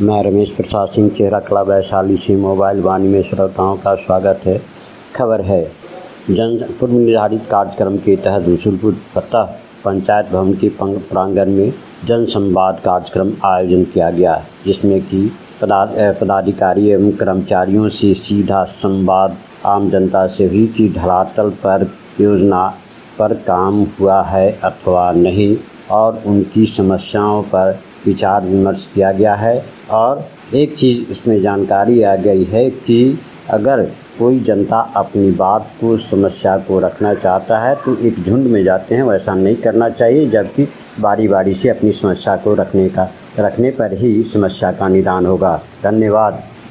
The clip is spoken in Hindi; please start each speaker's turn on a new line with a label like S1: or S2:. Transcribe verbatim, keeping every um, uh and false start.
S1: मैं रमेश प्रसाद सिंह चेहरा कला वैशाली से मोबाइल वाणी में श्रोताओं का स्वागत है। खबर है, जन पूर्व निर्धारित कार्यक्रम के तहत रसूलपुर पता पंचायत भवन के प्रांगण में जन संवाद कार्यक्रम आयोजन किया गया, जिसमें कि पदाधिकारी एवं कर्मचारियों से सीधा संवाद आम जनता से हुई कि धरातल पर योजना पर काम हुआ है अथवा नहीं, और उनकी समस्याओं पर विचार विमर्श किया गया है। और एक चीज़ इसमें जानकारी आ गई है कि अगर कोई जनता अपनी बात को समस्या को रखना चाहता है तो एक झुंड में जाते हैं, वैसा नहीं करना चाहिए, जबकि बारी बारी से अपनी समस्या को रखने का रखने पर ही समस्या का निदान होगा। धन्यवाद।